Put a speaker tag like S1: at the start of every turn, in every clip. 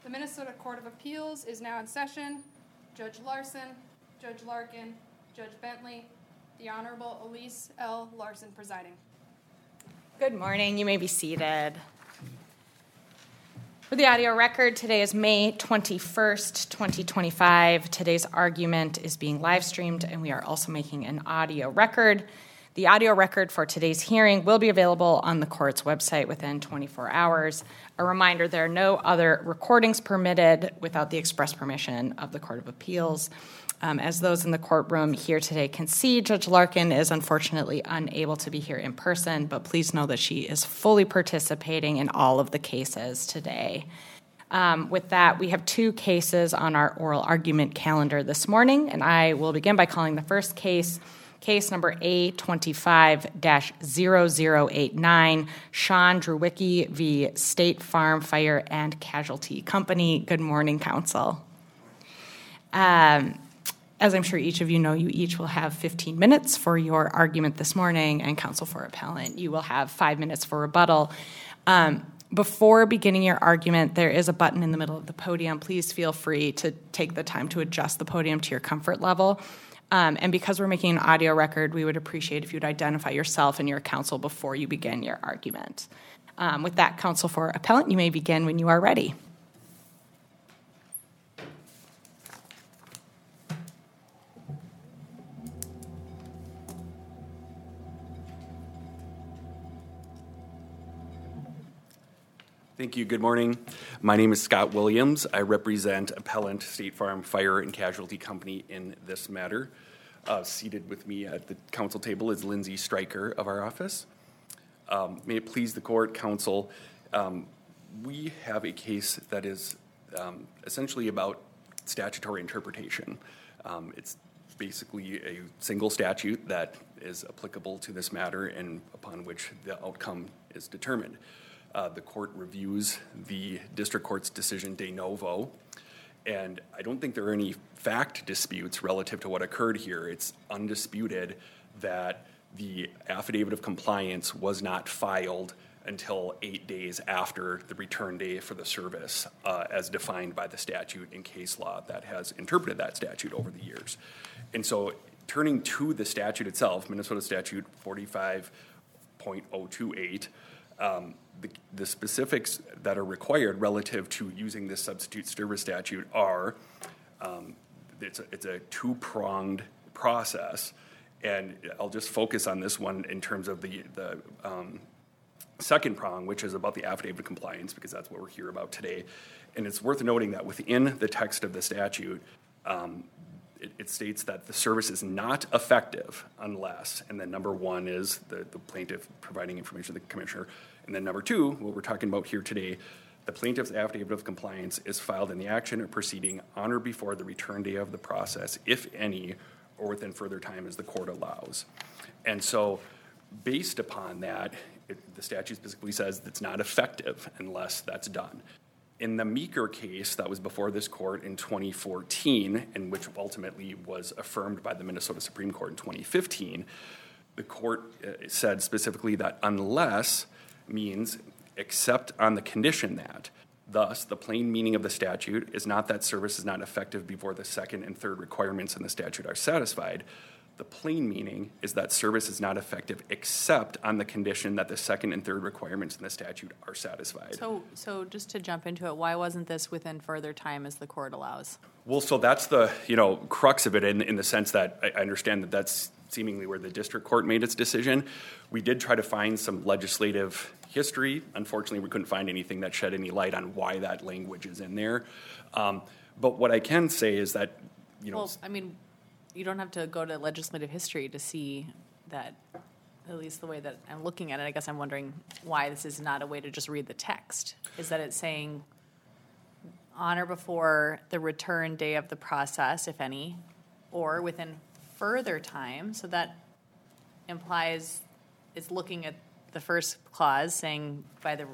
S1: The Minnesota Court of Appeals is now in session. Judge Larson, Judge Larkin, Judge Bentley, the Honorable Elise L. Larson presiding.
S2: Good morning. You may be seated. For the audio record, today is May 21st, 2025. Today's argument is being live streamed, and we are also making an audio record. The audio record for today's hearing will be available on the court's website within 24 hours. A reminder, there are no other recordings permitted without the express permission of the Court of Appeals. As those in the courtroom here today can see, Judge Larkin is unfortunately unable to be here in person, but please know that she is fully participating in all of the cases today. With that, we have two cases on our oral argument calendar this morning, and I will begin by calling the first case, case number A25-0089, Sean Drewicki v. State Farm Fire and Casualty Company. Good morning, counsel. As I'm sure each of you know, you each will have 15 minutes for your argument this morning, and counsel for appellant, you will have 5 minutes for rebuttal. Before beginning your argument, there is a button in the middle of the podium. Please feel free to take the time to adjust the podium to your comfort level. And because we're making an audio record, we would appreciate if you'd identify yourself and your counsel before you begin your argument. With that, counsel for appellant, you may begin when you are ready.
S3: Thank you. Good morning. My name is Scott Williams. I represent Appellant State Farm Fire and Casualty Company in this matter. Seated with me at the council table is Lindsay Stryker of our office. May it please the court, counsel, we have a case that is essentially about statutory interpretation. It's basically a single statute that is applicable to this matter and upon which the outcome is determined. The court reviews the district court's decision de novo, and I don't think there are any fact disputes relative to what occurred here. It's undisputed that the affidavit of compliance was not filed until 8 days after the return day for the service, as defined by the statute and case law that has interpreted that statute over the years. And so turning to the statute itself, Minnesota Statute 45.028, the specifics that are required relative to using this substitute service statute are it's a two-pronged process, and I'll just focus on this one in terms of the second prong, which is about the affidavit of compliance, because that's what we're here about today. And it's worth noting that within the text of the statute, it states that the service is not effective unless, and then number one is the plaintiff providing information to the commissioner, and then number two, what we're talking about here today, the plaintiff's affidavit of compliance is filed in the action or proceeding on or before the return day of the process, if any, or within further time as the court allows. And so based upon that, the statute specifically says it's not effective unless that's done. In the Meeker case that was before this court in 2014, and which ultimately was affirmed by the Minnesota Supreme Court in 2015, the court said specifically that unless means except on the condition that. Thus, the plain meaning of the statute is not that service is not effective before the second and third requirements in the statute are satisfied. The plain meaning is that service is not effective except on the condition that the second and third requirements in the statute are satisfied.
S4: So just to jump into it, why wasn't this within further time as the court allows?
S3: Well, so that's the crux of it in the sense that I understand that that's seemingly where the district court made its decision. We did try to find some legislative history. Unfortunately, we couldn't find anything that shed any light on why that language is in there. But what I can say is that,
S4: Well, I mean, you don't have to go to legislative history to see that, at least the way that I'm looking at it. I guess I'm wondering why this is not a way to just read the text. Is that it's saying on or before the return day of the process, if any, or within further time. So that implies it's looking at the first clause saying by the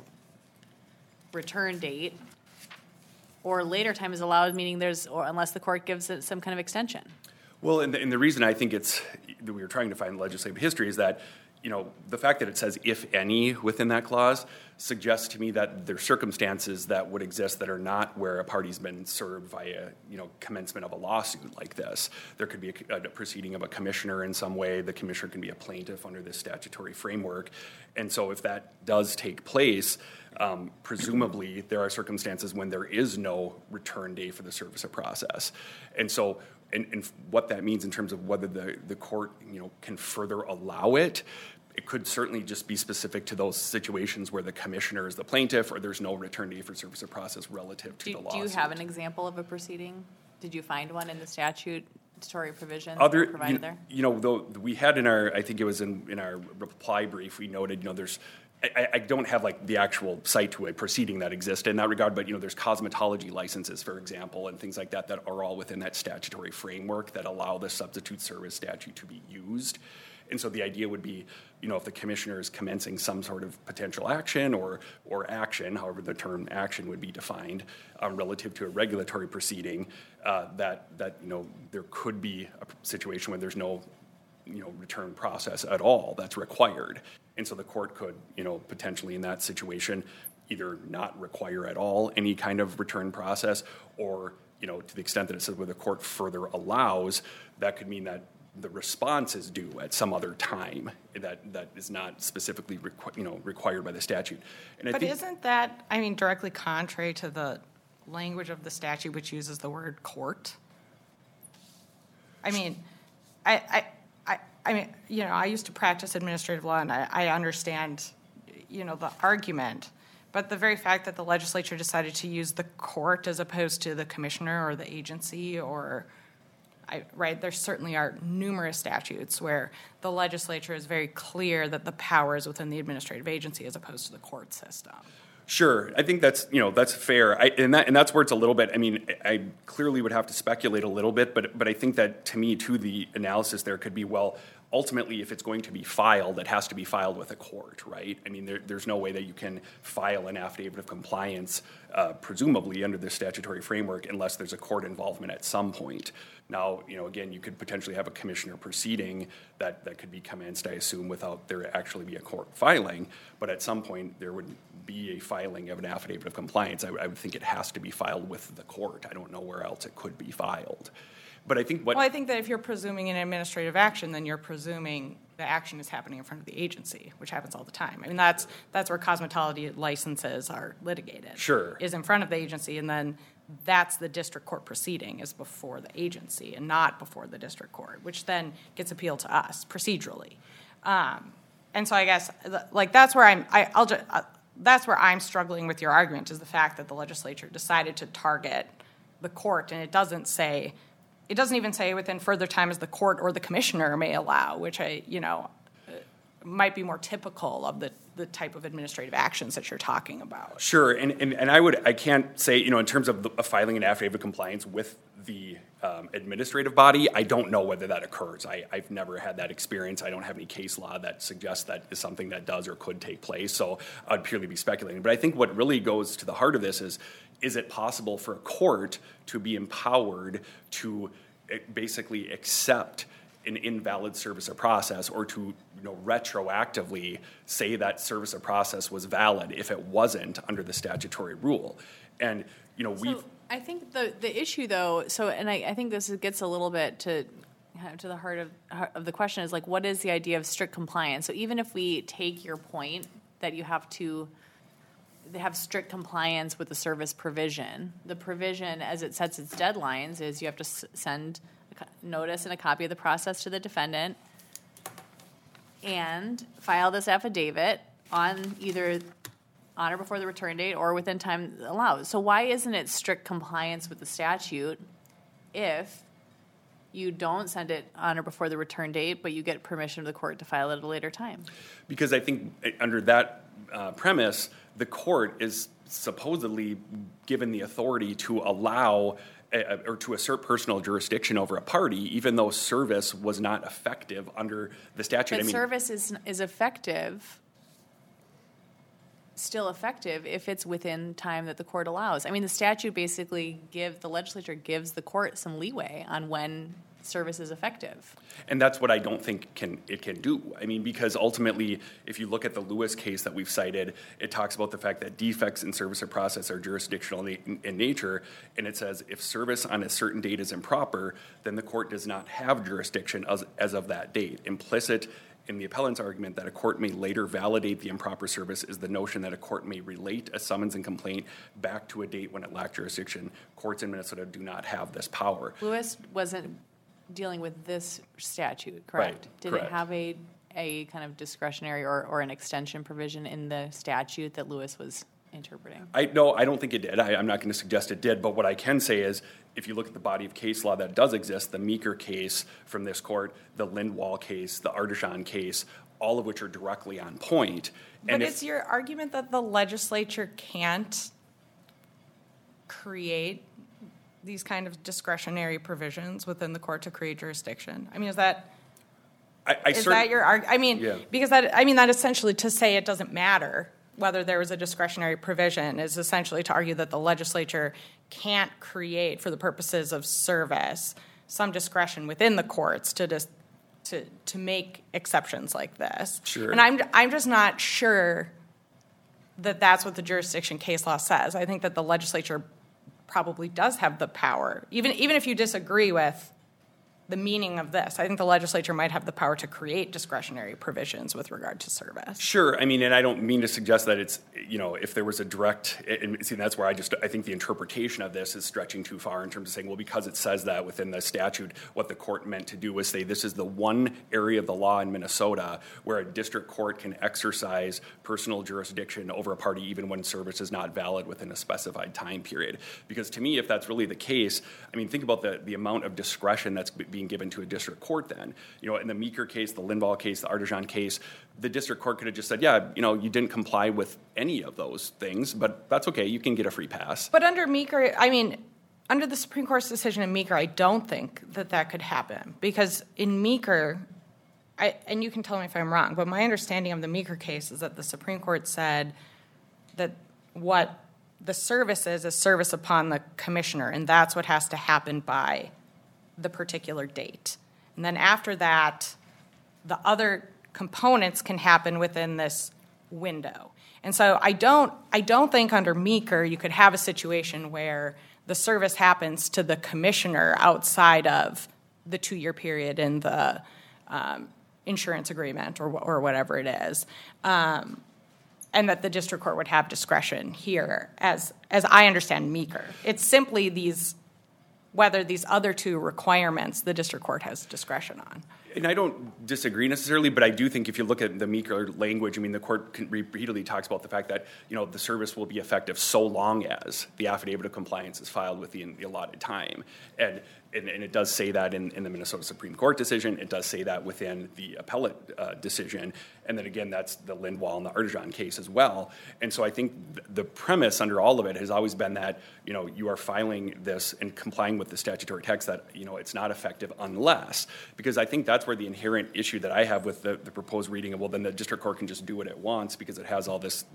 S4: return date, or later time is allowed, meaning or unless the court gives it some kind of extension.
S3: Well, and the reason I think that we were trying to find legislative history is that the fact that it says if any within that clause suggests to me that there's circumstances that would exist that are not where a party's been served via, commencement of a lawsuit like this. There could be a proceeding of a commissioner in some way. The commissioner can be a plaintiff under this statutory framework. And so if that does take place, presumably there are circumstances when there is no return date for the service of process. And so and what that means in terms of whether the court can further allow it, it could certainly just be specific to those situations where the commissioner is the plaintiff or there's no return date for service of process relative to the lawsuit.
S4: Do you have an example of a proceeding? Did you find one in the statutory provision provided there?
S3: Though we had in our, I think it was in our reply brief, we noted, there's, I don't have like the actual cite to a proceeding that exists in that regard, but there's cosmetology licenses, for example, and things like that that are all within that statutory framework that allow the substitute service statute to be used. And so the idea would be, if the commissioner is commencing some sort of potential action or action, however the term action would be defined, relative to a regulatory proceeding, that there could be a situation where there's no return process at all that's required. And so the court could, potentially in that situation, either not require at all any kind of return process, or, to the extent that it says where the court further allows, that could mean that the response is due at some other time that is not specifically required by the statute. And
S2: isn't that, directly contrary to the language of the statute, which uses the word court? I used to practice administrative law, and I understand, the argument. But the very fact that the legislature decided to use the court as opposed to the commissioner or the agency there certainly are numerous statutes where the legislature is very clear that the power is within the administrative agency as opposed to the court system.
S3: Sure, I think that's fair, and that's where it's a little bit. I clearly would have to speculate a little bit, but I think that to me too the analysis there could be, well, ultimately if it's going to be filed, it has to be filed with a court, right? There's no way that you can file an affidavit of compliance, presumably under the statutory framework, unless there's a court involvement at some point. Now, again, you could potentially have a commissioner proceeding that could be commenced, I assume, without there actually be a court filing. But at some point, there would be a filing of an affidavit of compliance. I would think it has to be filed with the court. I don't know where else it could be filed. But I think
S2: I think that if you're presuming an administrative action, then you're presuming the action is happening in front of the agency, which happens all the time. That's where cosmetology licenses are litigated.
S3: Sure.
S2: Is in front of the agency, and then that's the district court proceeding is before the agency and not before the district court, which then gets appealed to us procedurally. And so I guess that's where that's where I'm struggling with your argument, is the fact that the legislature decided to target the court, and it doesn't even say within further time as the court or the commissioner may allow, which might be more typical of the type of administrative actions that you're talking about.
S3: Sure, and I can't say, in terms of filing an affidavit of compliance with the administrative body, I don't know whether that occurs. I've never had that experience. I don't have any case law that suggests that is something that does or could take place, so I'd purely be speculating. But I think what really goes to the heart of this is it possible for a court to be empowered to basically accept an invalid service of process, or to retroactively say that service of process was valid if it wasn't under the statutory rule. And
S4: I think the issue though, I think this gets a little bit to the heart of the question, is what is the idea of strict compliance? So even if we take your point that you have to have strict compliance with the service provision, the provision as it sets its deadlines is you have to send a notice and a copy of the process to the defendant and file this affidavit on either on or before the return date or within time allowed. So why isn't it strict compliance with the statute if you don't send it on or before the return date, but you get permission of the court to file it at a later time?
S3: Because I think under that premise, the court is supposedly given the authority to allow or to assert personal jurisdiction over a party, even though service was not effective under the statute.
S4: But service is effective, still effective, if it's within time that the court allows. The statute basically the legislature gives the court some leeway on when service is effective.
S3: And that's what I don't think it can do. I mean, because ultimately, if you look at the Lewis case that we've cited, it talks about the fact that defects in service or process are jurisdictional in nature, and it says if service on a certain date is improper, then the court does not have jurisdiction as of that date. Implicit in the appellant's argument that a court may later validate the improper service is the notion that a court may relate a summons and complaint back to a date when it lacked jurisdiction. Courts in Minnesota do not have this power.
S4: Lewis wasn't dealing with this statute, correct?
S3: Right,
S4: Did
S3: correct.
S4: it have a kind of discretionary or an extension provision in the statute that Lewis was interpreting?
S3: No, I don't think it did. I'm not going to suggest it did, but what I can say is if you look at the body of case law that does exist, the Meeker case from this court, the Lindwall case, the Artisan case, all of which are directly on point.
S2: But it's your argument that the legislature can't create these kind of discretionary provisions within the court to create jurisdiction? I mean, is that that your argument? I mean,
S3: Yeah.
S2: because that essentially to say it doesn't matter whether there was a discretionary provision is essentially to argue that the legislature can't create, for the purposes of service, some discretion within the courts to make exceptions like this.
S3: Sure.
S2: And I'm just not sure that that's what the jurisdiction case law says. I think that the legislature probably does have the power, even if you disagree with the meaning of this. I think the legislature might have the power to create discretionary provisions with regard to service.
S3: Sure. I mean, and I don't mean to suggest that it's, if there was a direct, and see, that's where I think the interpretation of this is stretching too far in terms of saying, well, because it says that within the statute, what the court meant to do was say this is the one area of the law in Minnesota where a district court can exercise personal jurisdiction over a party even when service is not valid within a specified time period. Because to me, if that's really the case, I mean, think about the amount of discretion that's being given to a district court then. In the Meeker case, the Lindvall case, the Artisan case, the district court could have just said, yeah, you didn't comply with any of those things, but that's okay, you can get a free pass.
S2: But under Meeker, under the Supreme Court's decision in Meeker, I don't think that could happen. Because in Meeker, and you can tell me if I'm wrong, but my understanding of the Meeker case is that the Supreme Court said that what the service is service upon the commissioner, and that's what has to happen by the particular date. And then after that, the other components can happen within this window. And so I don't think under Meeker you could have a situation where the service happens to the commissioner outside of the 2-year period in the insurance agreement or whatever it is, and that the district court would have discretion here, as I understand Meeker. It's simply whether these other two requirements the district court has discretion on.
S3: And I don't disagree necessarily, but I do think if you look at the Meeker language, the court repeatedly talks about the fact that, the service will be effective so long as the affidavit of compliance is filed within the allotted time. And it does say that in the Minnesota Supreme Court decision. It does say that within the appellate decision. And then again, that's the Lindwall and the Artisan case as well. And so I think the premise under all of it has always been that, you are filing this and complying with the statutory text that, it's not effective unless, because I think that's where the inherent issue that I have with the proposed reading of, well, then the district court can just do what it wants because it has all this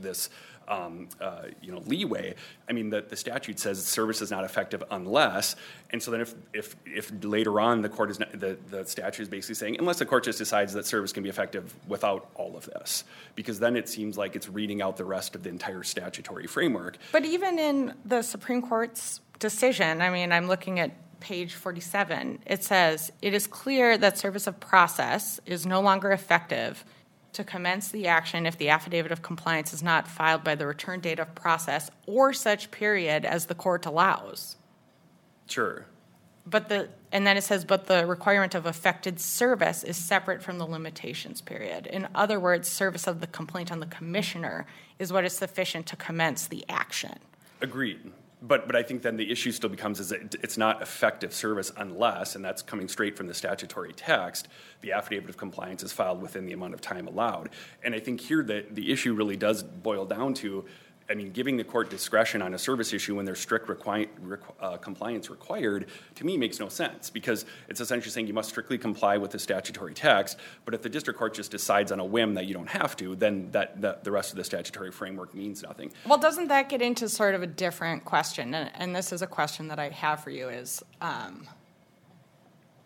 S3: leeway. The statute says service is not effective unless, and so then if later on the court is not, the statute is basically saying unless the court just decides that service can be effective without all of this, because then it seems like it's reading out the rest of the entire statutory framework.
S2: But even in the Supreme Court's decision, I'm looking at page 47, it says, it is clear that service of process is no longer effective to commence the action if the affidavit of compliance is not filed by the return date of process or such period as the court allows.
S3: Sure.
S2: And then it says, but the requirement of effected service is separate from the limitations period. In other words, service of the complaint on the commissioner is what is sufficient to commence the action.
S3: Agreed. But I think then the issue still becomes is that it's not effective service unless, and that's coming straight from the statutory text, the affidavit of compliance is filed within the amount of time allowed. And I think here the issue really does boil down to, giving the court discretion on a service issue when there's strict compliance required, to me makes no sense, because it's essentially saying you must strictly comply with the statutory text, but if the district court just decides on a whim that you don't have to, then the rest of the statutory framework means nothing.
S2: Well, doesn't that get into sort of a different question? And this is a question that I have for you is,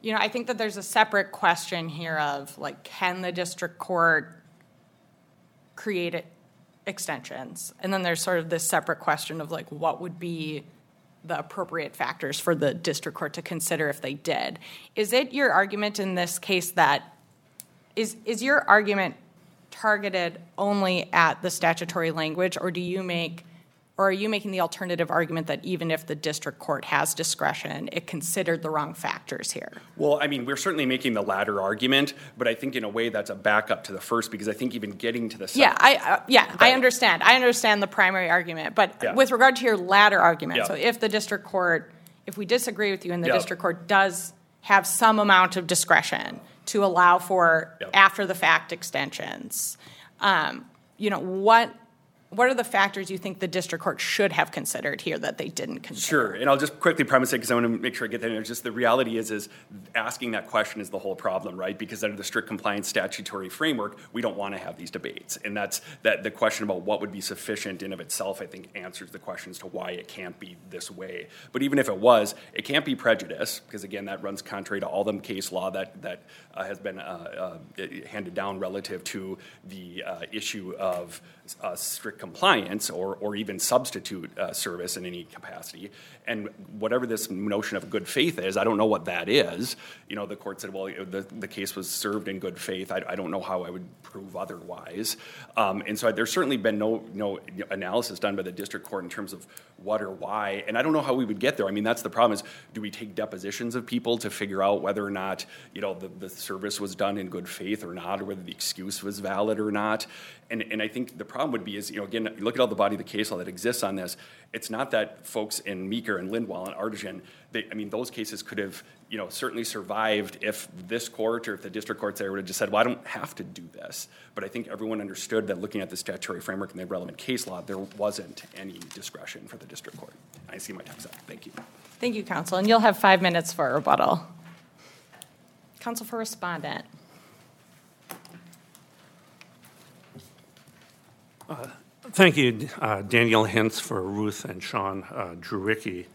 S2: I think that there's a separate question here of, like, can the district court create extensions? And then there's sort of this separate question of, like, what would be the appropriate factors for the district court to consider if they did. Is it your argument in this case that, is your argument targeted only at the statutory language, or are you making the alternative argument that even if the district court has discretion, it considered the wrong factors here?
S3: Well, I mean, we're certainly making the latter argument, but I think in a way that's a backup to the first, because I think even getting to the second.
S2: I understand. I understand the primary argument, but with regard to your latter argument, so if the district court, if we disagree with you and the district court does have some amount of discretion to allow for after the fact extensions, what are the factors you think the district court should have considered here that they didn't consider?
S3: Sure, and I'll just quickly premise it because I want to make sure I get that in there. Just the reality is asking that question is the whole problem, right? Because under the strict compliance statutory framework, we don't want to have these debates. And that's the question about what would be sufficient in of itself, I think, answers the question as to why it can't be this way. But even if it was, it can't be prejudice, because again, that runs contrary to all the case law that has been handed down relative to the issue of strict compliance or even substitute service in any capacity. And whatever this notion of good faith is, I don't know what that is. The court said, well, the case was served in good faith. I don't know how I would prove otherwise. And so there's certainly been no analysis done by the district court in terms of what or why. And I don't know how we would get there. I mean, that's the problem is, do we take depositions of people to figure out whether or not, the service was done in good faith or not, or whether the excuse was valid or not? And I think the problem would be is, again, look at all the body of the case law that exists on this. It's not that folks in Meeker and Lindwall and Artisan, those cases could have, certainly survived if this court or if the district courts there would have just said, well, I don't have to do this. But I think everyone understood that looking at the statutory framework and the relevant case law, there wasn't any discretion for the district court. I see my time's up. Thank you.
S2: Thank you, counsel. And you'll have 5 minutes for a rebuttal. Counsel for respondent.
S5: Thank you, Daniel Hintz for Ruth and Sean Drewicki.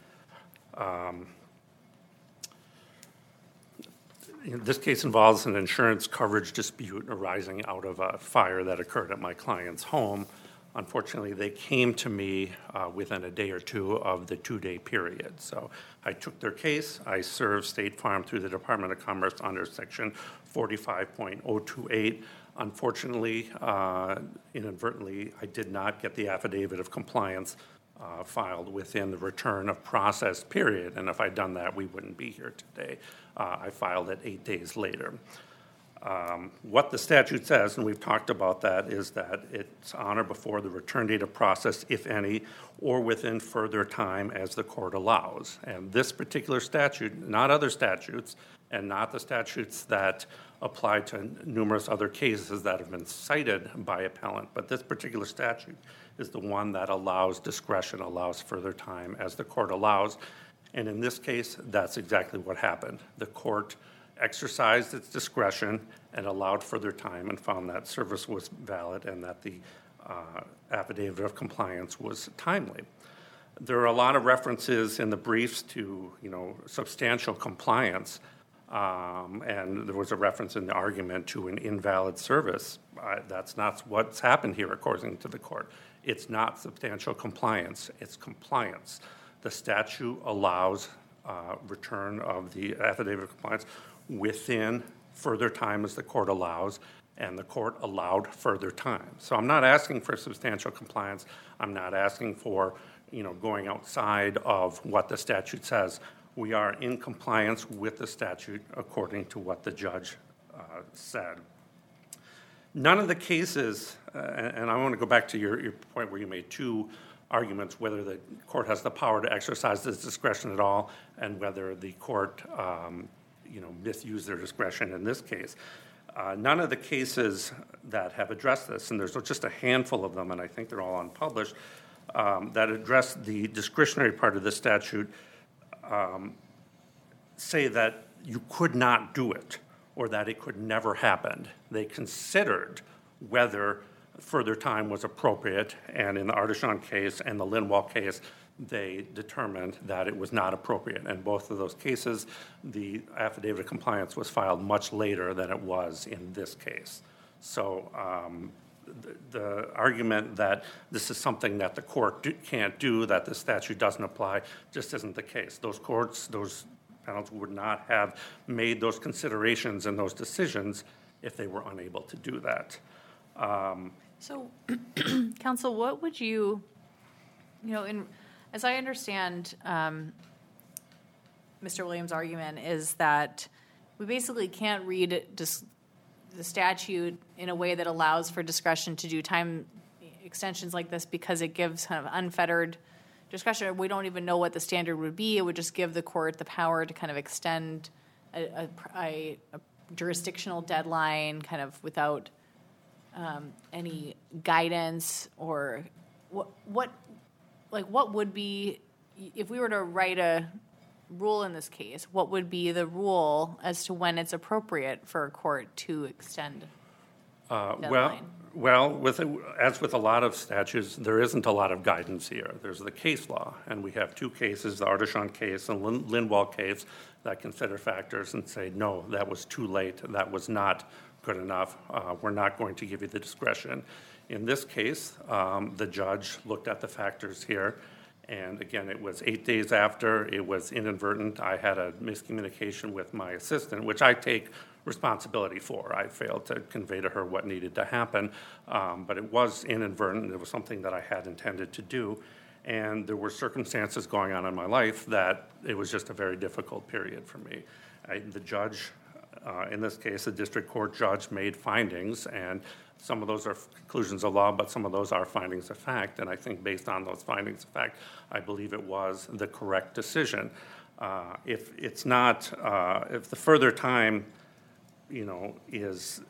S5: This case involves an insurance coverage dispute arising out of a fire that occurred at my client's home. Unfortunately, they came to me within a day or two of the 2-day period. So I took their case. I served State Farm through the Department of Commerce under Section 45.028. Unfortunately, inadvertently, I did not get the affidavit of compliance filed within the return of process period. And if I'd done that, we wouldn't be here today. I filed it 8 days later. What the statute says, and we've talked about that, is that it's on or before the return date of process, if any, or within further time as the court allows. And this particular statute, not other statutes, and not the statutes that apply to numerous other cases that have been cited by appellant, but this particular statute is the one that allows discretion, allows further time as the court allows. And in this case, that's exactly what happened. The court exercised its discretion and allowed further time and found that service was valid and that the affidavit of compliance was timely. There are a lot of references in the briefs to, substantial compliance, and there was a reference in the argument to an invalid service. That's not what's happened here, according to the court. It's not substantial compliance, it's compliance. The statute allows return of the affidavit of compliance within further time as the court allows, and the court allowed further time. So I'm not asking for substantial compliance. I'm not asking for, going outside of what the statute says. We are in compliance with the statute according to what the judge said. None of the cases, and I want to go back to your point where you made two arguments, whether the court has the power to exercise this discretion at all and whether the court misused their discretion in this case. None of the cases that have addressed this, and there's just a handful of them, and I think they're all unpublished, that address the discretionary part of the statute say that you could not do it or that it could never happen. They considered whether further time was appropriate, and in the Ardeshon case and the Lindwall case, they determined that it was not appropriate. And both of those cases, the affidavit of compliance was filed much later than it was in this case. So the argument that this is something that the court can't do, that the statute doesn't apply, just isn't the case. Those courts, those panels would not have made those considerations and those decisions if they were unable to do that.
S4: So, counsel, what would you as I understand Mr. Williams' argument is that we basically can't read the statute in a way that allows for discretion to do time extensions like this because it gives kind of unfettered discretion. We don't even know what the standard would be. It would just give the court the power to kind of extend a jurisdictional deadline kind of without any guidance, or what would be, if we were to write a rule in this case, what would be the rule as to when it's appropriate for a court to extend deadline?
S5: Well, as with a lot of statutes, there isn't a lot of guidance here. There's the case law, and we have two cases, the Ardeshon case and Lindwall case, that consider factors and say, no, that was too late, that was not good enough, we're not going to give you the discretion. In this case, the judge looked at the factors here, and again, it was 8 days after, it was inadvertent. I had a miscommunication with my assistant, which I take responsibility for. I failed to convey to her what needed to happen, but it was inadvertent. It was something that I had intended to do, and there were circumstances going on in my life that it was just a very difficult period for me. The judge, in this case, the district court judge, made findings, and some of those are conclusions of law, but some of those are findings of fact, and I think based on those findings of fact, I believe it was the correct decision. If it's not, if the further time, is,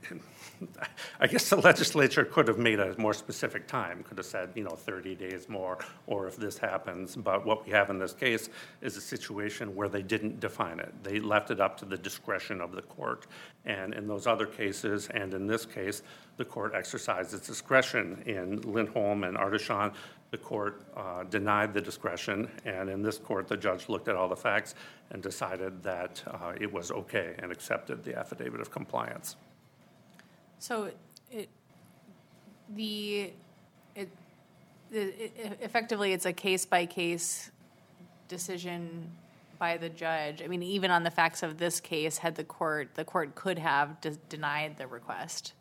S5: I guess the legislature could have made a more specific time, could have said, 30 days more, or if this happens. But what we have in this case is a situation where they didn't define it. They left it up to the discretion of the court. And in those other cases, and in this case, the court exercised its discretion. In Lindholm and Ardeshon, the court denied the discretion. And in this court, the judge looked at all the facts and decided that it was okay and accepted the affidavit of compliance.
S4: So effectively, it's a case-by-case decision by the judge. I mean, even on the facts of this case, had the court could have denied the request,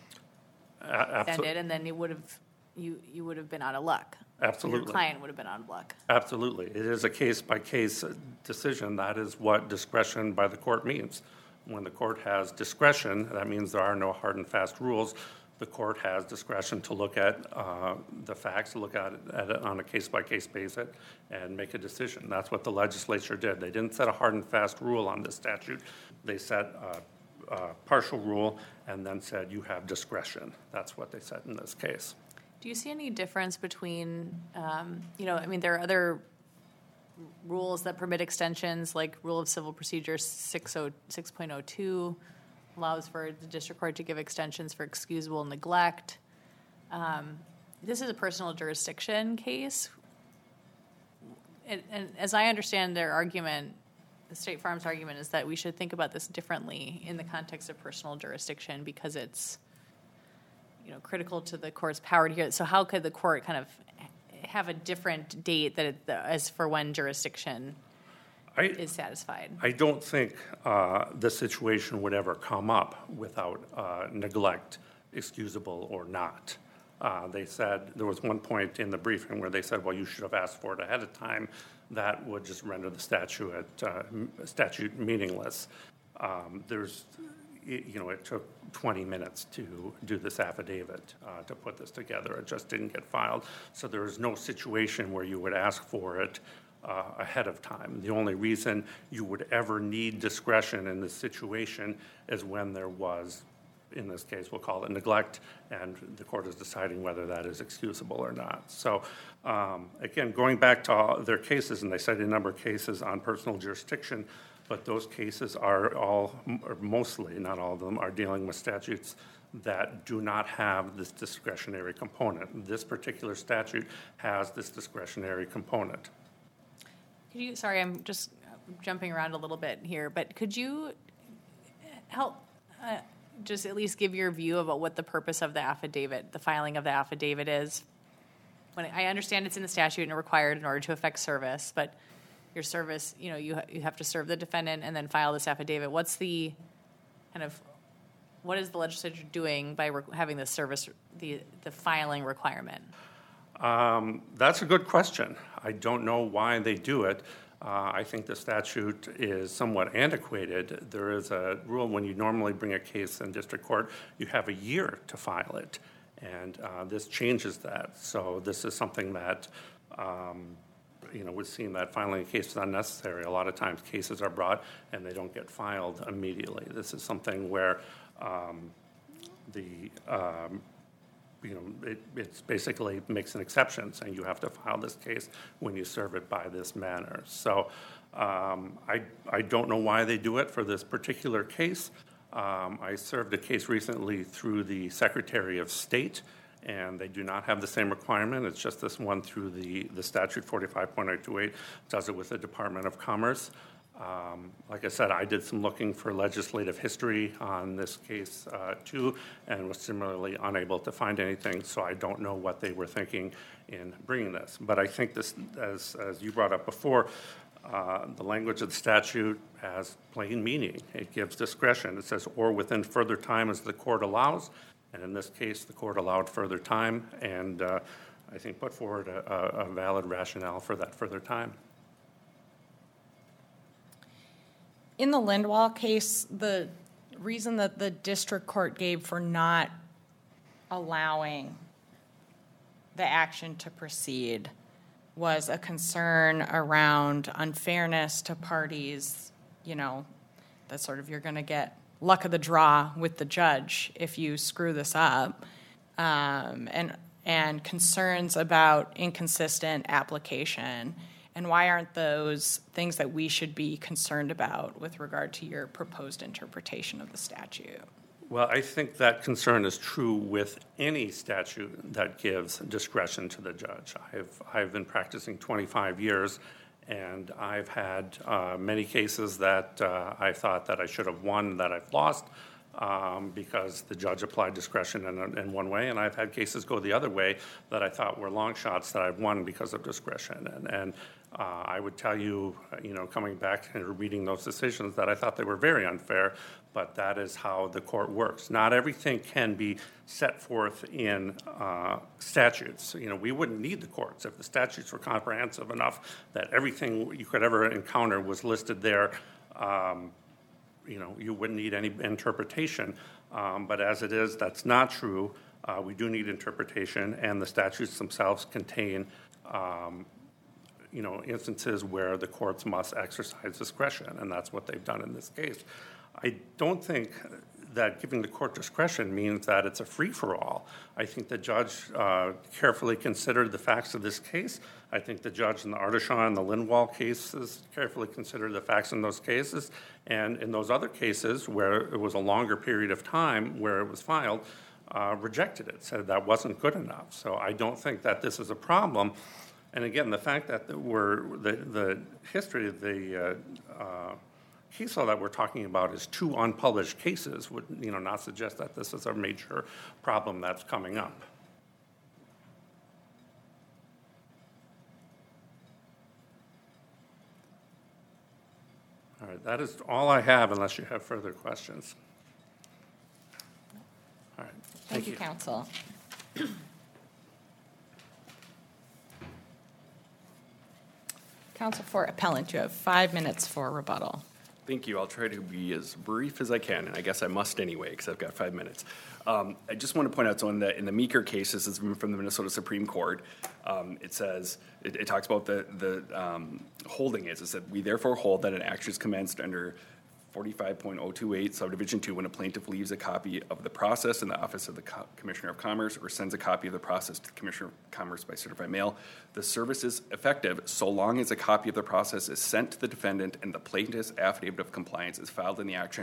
S4: and then you would have been out of luck.
S5: Absolutely,
S4: your client would have been out of luck.
S5: Absolutely, it is a case-by-case decision. That is what discretion by the court means. When the court has discretion, that means there are no hard and fast rules. The court has discretion to look at the facts, look at it on a case-by-case basis, and make a decision. That's what the legislature did. They didn't set a hard and fast rule on this statute. They set a partial rule and then said you have discretion. That's what they said in this case.
S4: Do you see any difference between, there are other rules that permit extensions, like Rule of Civil Procedure 6.02 allows for the district court to give extensions for excusable neglect. This is a personal jurisdiction case. And as I understand their argument, the State Farm's argument is that we should think about this differently in the context of personal jurisdiction because it's critical to the court's power to hear it. So how could the court kind of have a different date as for when jurisdiction is satisfied?
S5: I don't think the situation would ever come up without neglect, excusable or not. They said, there was one point in the briefing where they said, well, you should have asked for it ahead of time. That would just render the statute meaningless. It took 20 minutes to do this affidavit, to put this together. It just didn't get filed. So there is no situation where you would ask for it ahead of time. The only reason you would ever need discretion in this situation is when there was, in this case, we'll call it neglect, and the court is deciding whether that is excusable or not. So, again, going back to their cases, and they cited a number of cases on personal jurisdiction, but those cases are all, or mostly, not all of them, are dealing with statutes that do not have this discretionary component. This particular statute has this discretionary component.
S4: Sorry, I'm just jumping around a little bit here, but could you help just at least give your view about what the purpose of the affidavit, the filing of the affidavit is? When I understand it's in the statute and required in order to effect service, but your service, you have to serve the defendant and then file this affidavit. What's the what is the legislature doing by having this service, the filing requirement?
S5: That's a good question. I don't know why they do it. I think the statute is somewhat antiquated. There is a rule when you normally bring a case in district court, you have a year to file it, and this changes that. So this is something that, we've seen that filing a case is unnecessary. A lot of times cases are brought and they don't get filed immediately. This is something where it's basically makes an exception saying you have to file this case when you serve it by this manner. So I don't know why they do it for this particular case. I served a case recently through the Secretary of State, and they do not have the same requirement. It's just this one through the statute 45.828 does it with the Department of Commerce. Like I said, I did some looking for legislative history on this case too, and was similarly unable to find anything, so I don't know what they were thinking in bringing this. But I think this, as you brought up before, the language of the statute has plain meaning. It gives discretion. It says, or within further time as the court allows, and in this case, the court allowed further time, and I think put forward a valid rationale for that further time.
S2: In the Lindwall case, the reason that the district court gave for not allowing the action to proceed was a concern around unfairness to parties, that sort of you're going to get luck of the draw with the judge if you screw this up, and concerns about inconsistent application. And why aren't those things that we should be concerned about with regard to your proposed interpretation of the statute?
S5: Well, I think that concern is true with any statute that gives discretion to the judge. I've been practicing 25 years, and I've had many cases that I thought that I should have won that I've lost because the judge applied discretion in one way, and I've had cases go the other way that I thought were long shots that I've won because of discretion. And I would tell you, coming back and reading those decisions, that I thought they were very unfair, but that is how the court works. Not everything can be set forth in statutes. We wouldn't need the courts if the statutes were comprehensive enough that everything you could ever encounter was listed there. You wouldn't need any interpretation. But as it is, that's not true. We do need interpretation, and the statutes themselves contain instances where the courts must exercise discretion, and that's what they've done in this case. I don't think that giving the court discretion means that it's a free-for-all. I think the judge carefully considered the facts of this case. I think the judge in the Ardeshon and the Lindwall cases carefully considered the facts in those cases. And in those other cases where it was a longer period of time where it was filed, rejected it, said that wasn't good enough. So I don't think that this is a problem. And again, the fact that the history of the case law that we're talking about is two unpublished cases would not suggest that this is a major problem that's coming up. All right, that is all I have unless you have further questions. All right.
S2: Thank you, counsel. Counsel for appellant, you have 5 minutes for rebuttal.
S3: Thank you. I'll try to be as brief as I can, and I guess I must anyway because I've got 5 minutes. I just want to point out, so in the Meeker case, this is from the Minnesota Supreme Court, it says, it talks about the holding is that we therefore hold that an action is commenced under 45.028 subdivision 2 when a plaintiff leaves a copy of the process in the office of the Commissioner of Commerce or sends a copy of the process to the Commissioner of Commerce by certified mail. The service is effective so long as a copy of the process is sent to the defendant and the plaintiff's affidavit of compliance is filed in the action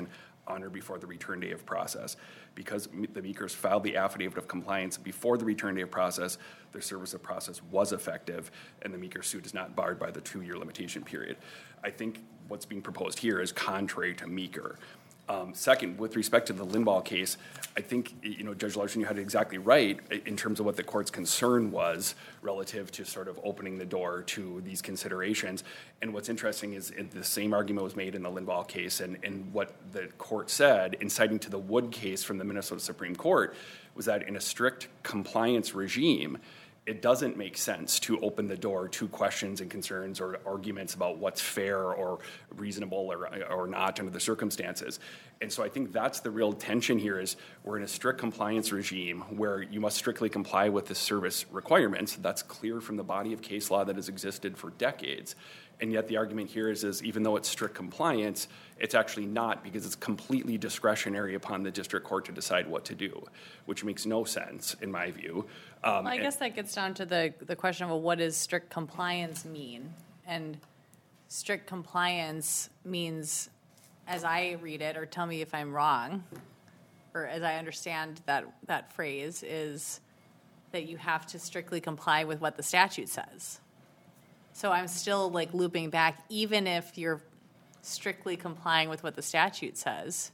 S3: on or before the return day of process. Because the Meekers filed the affidavit of compliance before the return day of process, their service of process was effective, and the Meeker suit is not barred by the 2-year limitation period. I think what's being proposed here is contrary to Meeker. Second, with respect to the Limbaugh case, I think, Judge Larson, you had it exactly right in terms of what the court's concern was relative to sort of opening the door to these considerations. And what's interesting is the same argument was made in the Limbaugh case, and what the court said, in citing to the Wood case from the Minnesota Supreme Court, was that in a strict compliance regime, it doesn't make sense to open the door to questions and concerns or arguments about what's fair or reasonable or not under the circumstances. And so I think that's the real tension here is we're in a strict compliance regime where you must strictly comply with the service requirements. That's clear from the body of case law that has existed for decades. And yet the argument here is even though it's strict compliance, it's actually not, because it's completely discretionary upon the district court to decide what to do, which makes no sense in my view.
S4: Well, I guess that gets down to the question of, well, what does strict compliance mean? And strict compliance means, as I read it, or tell me if I'm wrong, or as I understand that phrase, is that you have to strictly comply with what the statute says. So I'm still like looping back, even if you're strictly complying with what the statute says,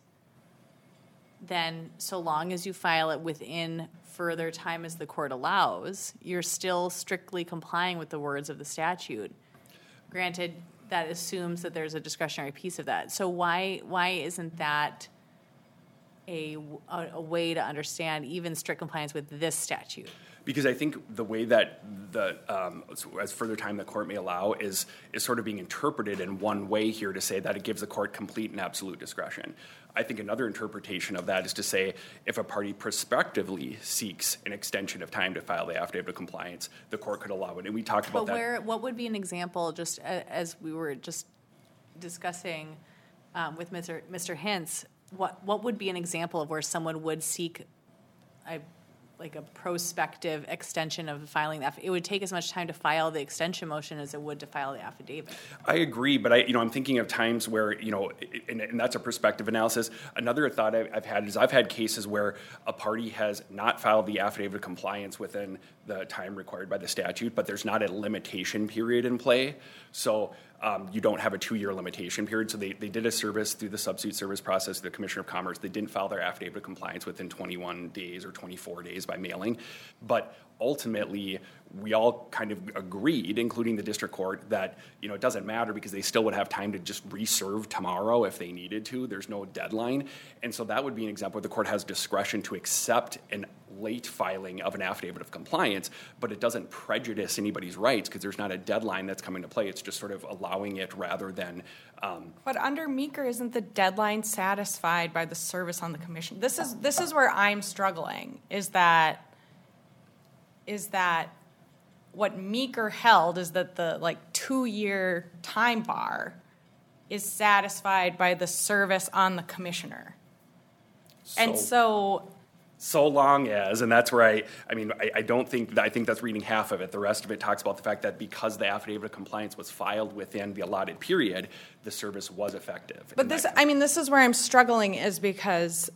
S4: then so long as you file it within further time as the court allows, you're still strictly complying with the words of the statute. Granted, that assumes that there's a discretionary piece of that. So why isn't that a way to understand even strict compliance with this statute?
S3: Because I think the way that as further time the court may allow is sort of being interpreted in one way here to say that it gives the court complete and absolute discretion. I think another interpretation of that is to say if a party prospectively seeks an extension of time to file the affidavit of compliance, the court could allow it. And we talked about that.
S4: What would be an example, just as we were just discussing with Mr. Hintz, what would be an example of where someone would seek a prospective extension of filing that? It would take as much time to file the extension motion as it would to file the affidavit.
S3: I agree, but I'm thinking of times where, and that's a prospective analysis. Another thought I've had is I've had cases where a party has not filed the affidavit of compliance within the time required by the statute, but there's not a limitation period in play. So you don't have a 2-year limitation period. So they did a service through the substitute service process, the Commissioner of Commerce. They didn't file their affidavit of compliance within 21 days or 24 days by mailing. But ultimately, we all kind of agreed, including the district court, that it doesn't matter because they still would have time to just reserve tomorrow if they needed to. There's no deadline. And so that would be an example where the court has discretion to accept an late filing of an affidavit of compliance, but it doesn't prejudice anybody's rights because there's not a deadline that's coming to play. It's just sort of allowing it rather than...
S2: But under Meeker, isn't the deadline satisfied by the service on the commission? This is where I'm struggling, is that what Meeker held is that the 2-year time bar is satisfied by the service on the commissioner.
S3: So long as, and that's where I think that's reading half of it. The rest of it talks about the fact that because the affidavit of compliance was filed within the allotted period, the service was effective.
S2: But this is where I'm struggling, is because,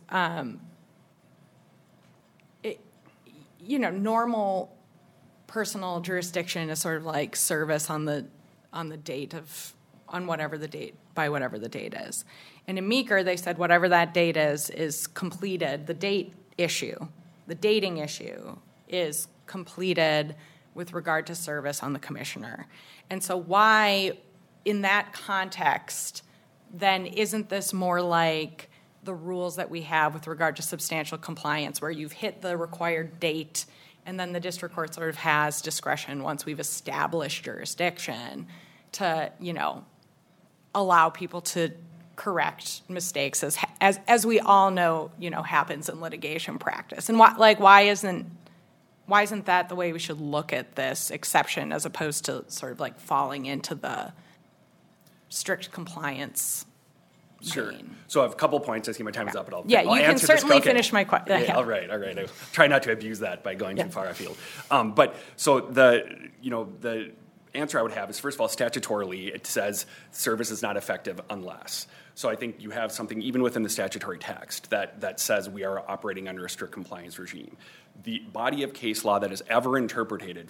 S2: normal personal jurisdiction is sort of like service on the date of, on whatever the date, by whatever the date is. And in Meeker, they said whatever that date is completed. The dating issue is completed with regard to service on the commissioner. And so why, in that context, then isn't this more like the rules that we have with regard to substantial compliance, where you've hit the required date and then the district court sort of has discretion once we've established jurisdiction to, allow people to correct mistakes as we all know, happens in litigation practice. And why isn't that the way we should look at this exception as opposed to sort of falling into the strict compliance?
S3: Sure.
S2: vein?
S3: So I have a couple points. I see my time is up, but I'll
S2: you
S3: answer
S2: can certainly
S3: this.
S2: finish my question.
S3: Yeah, all right. I'll try not to abuse that by going too far afield. But so the answer I would have is, first of all, statutorily, it says service is not effective unless. So I think you have something even within the statutory text that says we are operating under a strict compliance regime. The body of case law that has ever interpreted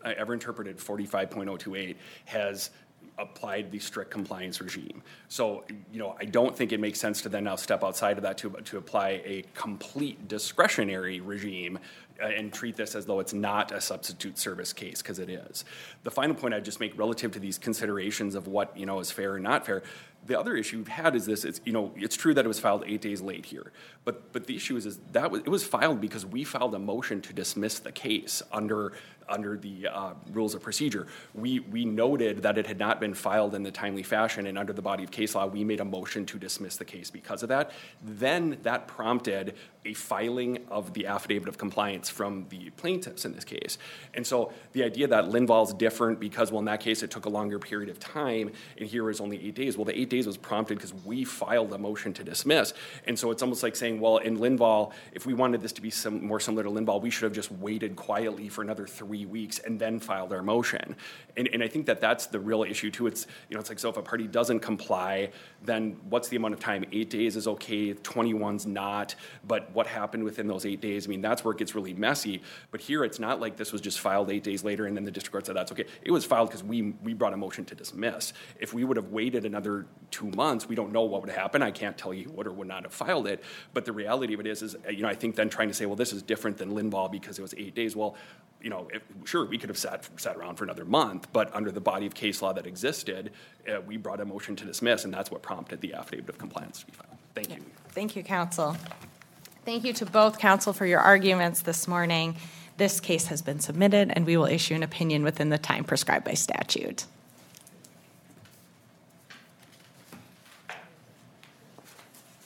S3: 45.028 has applied the strict compliance regime. So, I don't think it makes sense to then now step outside of that to apply a complete discretionary regime and treat this as though it's not a substitute service case, because it is. The final point I'd just make relative to these considerations of what, is fair or not fair, the other issue we've had is this, it's true that it was filed 8 days late here, but the issue is that it was filed because we filed a motion to dismiss the case under the rules of procedure. We noted that it had not been filed in the timely fashion, and under the body of case law, we made a motion to dismiss the case because of that. Then that prompted a filing of the affidavit of compliance from the plaintiffs in this case. And so the idea that Linval's different because, well, in that case, it took a longer period of time, and here is only 8 days. Well, the 8 days was prompted because we filed a motion to dismiss. And so it's almost like saying, well, in Linval, if we wanted this to be more similar to Linval, we should have just waited quietly for another 3 weeks and then filed our motion. And I think that's the real issue too. It's, it's like, so if a party doesn't comply, then what's the amount of time? 8 days is okay, 21's not, but what happened within those 8 days? I mean, that's where it gets really messy. But here, it's not like this was just filed 8 days later and then the district court said that's okay. It was filed because we brought a motion to dismiss. If we would have waited another 2 months, we don't know what would happen. I can't tell you who would or would not have filed it. But the reality of it is I think then trying to say, well, this is different than Linval because it was 8 days. Well, sure, we could have sat around for another month, but under the body of case law that existed, we brought a motion to dismiss, and that's what prompted the affidavit of compliance to be filed. Thank you.
S2: Thank you, counsel. Thank you to both counsel for your arguments this morning. This case has been submitted, and we will issue an opinion within the time prescribed by statute.